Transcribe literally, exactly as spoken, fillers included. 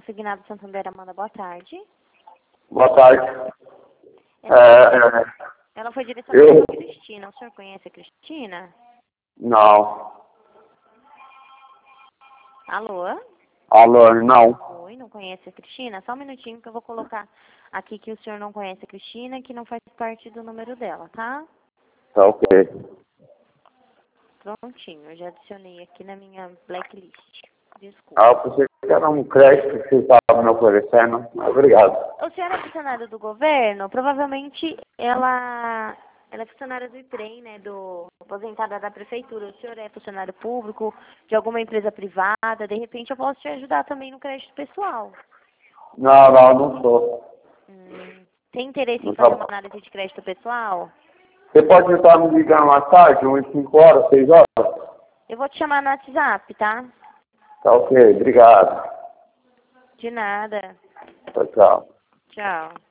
consignado Santander, Amanda, boa tarde. Boa tarde. Ela, É, ela foi direcionada eu... para Cristina. O senhor conhece a Cristina? Não. Alô? Alô, não. Oi, não conhece a Cristina? Só um minutinho que eu vou colocar aqui que o senhor não conhece a Cristina, que não faz parte do número dela, tá? Tá ok. Prontinho, eu já adicionei aqui na minha blacklist. Desculpa. Ah, eu pensei que era um crédito que você estava me oferecendo. Obrigado. O senhor é funcionário do governo? Provavelmente ela, ela é funcionária do IPREM, né? Do aposentada da prefeitura. O senhor é funcionário público de alguma empresa privada? De repente eu posso te ajudar também no crédito pessoal. Não, não, não sou. Hum, tem interesse em Não fazer uma tá... análise de crédito pessoal? Você pode estar me ligando mais tarde, umas cinco horas, seis horas? Eu vou te chamar no WhatsApp, tá? Tá ok, obrigado. De nada. Tchau, tchau. Tchau.